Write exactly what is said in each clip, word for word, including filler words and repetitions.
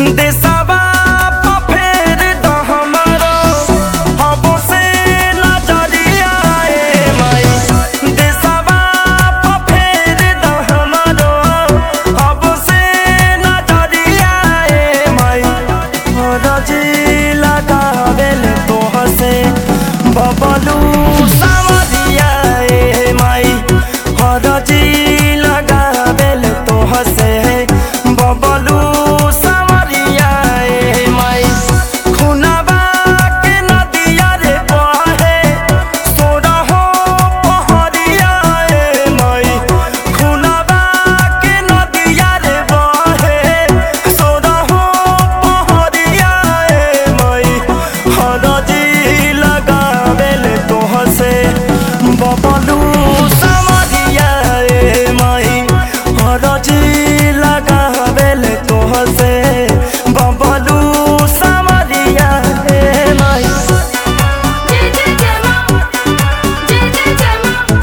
देशवा प फेर द हमरो अब से नजरिया ए माई। देशवा प फेर द हमरो अब से नजरिया ए माई। रजी लगावेल तोह से बबलू सावरिया ए माई। रजी लगावेल तोह से बबलू सावरिया ए माई। खुनवा के नदिया रे बहे सोरहो पहरिया ए माई। खुनवा के नदिया रे बहे सोरहो पहरिया ए माई। रजी लगावेल तोह से बबलू सावरिया ए माई। रजी लगावेल तोह से बबलू सावरिया ए माई। जय जय जय मां, जय जय जय मां,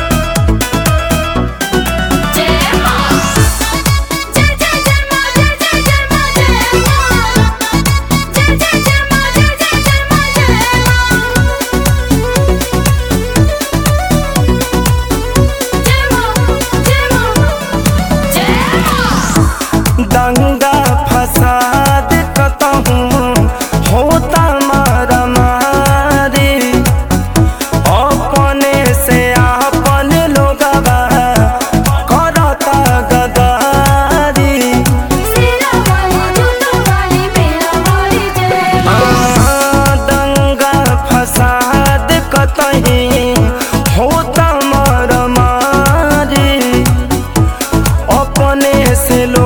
जय मां, जय जय जय मां, जय जय जय मां, जय मां, जय जय जय मां, जय जय जय मां, जय मां, जय मां। दंगा फसाद कतहूँ होता मारा मारी। अपने से आपन लोगवा करता गदारी। सीरा वाली जूता वाली मेरा वाली जय मां। दंगा फसाद कतहीं होता मारा मारी। अपने से